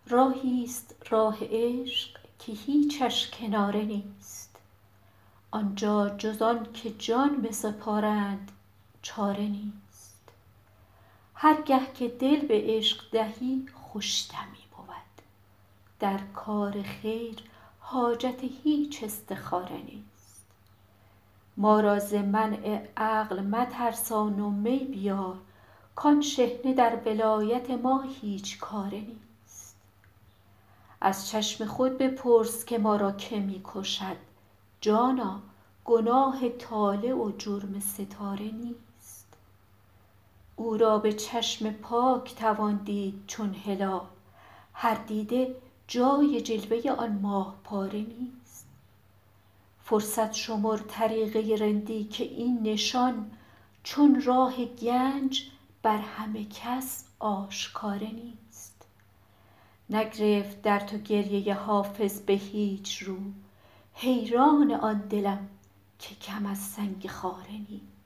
راهی است راه عشق که هیچش کناره نیست، آنجا جز آن که جان بسپارند چاره نیست. هر گه که دل به عشق دهی خوش دمی بود، در کار خیر حاجت هیچ استخاره نیست. ما را ز منع عقل مترسان و می بیار، کان شحنه در ولایت ما هیچ کاره نیست. از چشم خود بپرس که ما را که می کشد، جانا گناه طالع و جرم ستاره نیست. او را به چشم پاک توان دید چون هلال، هر دیده جای جلوه آن ماه پاره نیست. فرصت شمر طریقه رندی که این نشان، چون راه گنج بر همه کس آشکاره نیست. نگرفت در تو گریه حافظ به هیچ رو، حیران آن دلم که کم از سنگ خاره نیست.